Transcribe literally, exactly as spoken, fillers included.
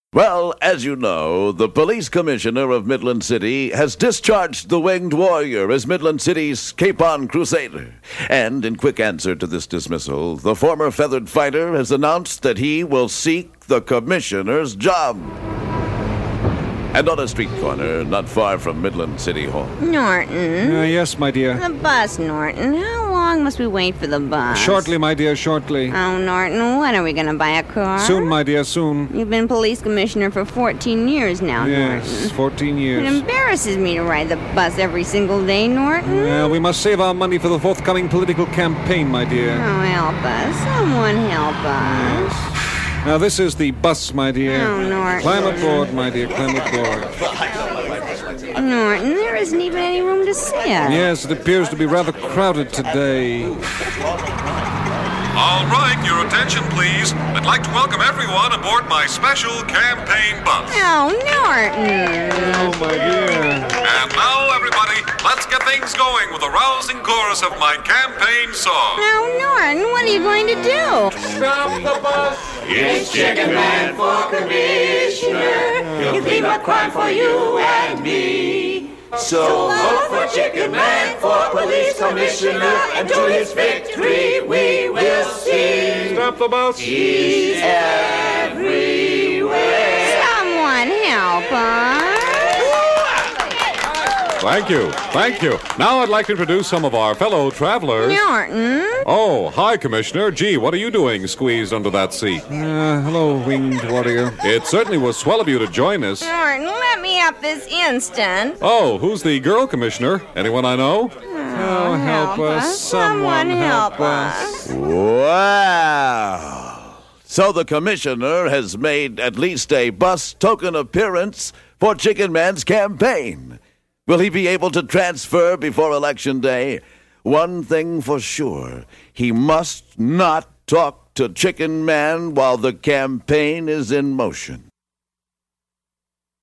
Well, as you know, the police commissioner of Midland City has discharged the Winged Warrior as Midland City's Capon Crusader. And in quick answer to this dismissal, the former feathered fighter has announced that he will seek the commissioner's job. And on a street corner, not far from Midland City Hall. Norton. Uh, yes, my dear. The bus, Norton. How long must we wait for the bus? Shortly, my dear, shortly. Oh, Norton, when are we going to buy a car? Soon, my dear, soon. You've been police commissioner for fourteen years now, Yes, Norton. fourteen It years. embarrasses me to ride the bus every single day, Norton. Well, we must save our money for the forthcoming political campaign, my dear. Oh, help us. Someone help us. Now, this is the bus, my dear. Oh, Norton. Climb aboard, my dear, climb aboard. Norton, there isn't even any room to sit. Yes, it appears to be rather crowded today. All right, your attention, please. I'd like to welcome everyone aboard my special campaign bus. Oh, Norton. Oh, my dear. And now, everybody, let's get things going with a rousing chorus of my campaign song. Oh, Norton, what are you going to do? Stop the bus! It's Chicken Man for commissioner. He'll clean up crime for you and me. So vote for Chicken Man for police commissioner, and to his victory we will see. Stop the bus! He's everywhere. Someone help us. Thank you. Thank you. Now I'd like to introduce some of our fellow travelers. Norton. Oh, hi, Commissioner. Gee, what are you doing squeezed under that seat? Uh, hello, Winged Warrior. It certainly was swell of you to join us. Norton, let me up this instant. Oh, who's the girl, Commissioner? Anyone I know? Oh, help us. Someone help us. Wow! So the commissioner has made at least a bus token appearance for Chicken Man's campaign. Will he be able to transfer before Election Day? One thing for sure, he must not talk to Chicken Man while the campaign is in motion.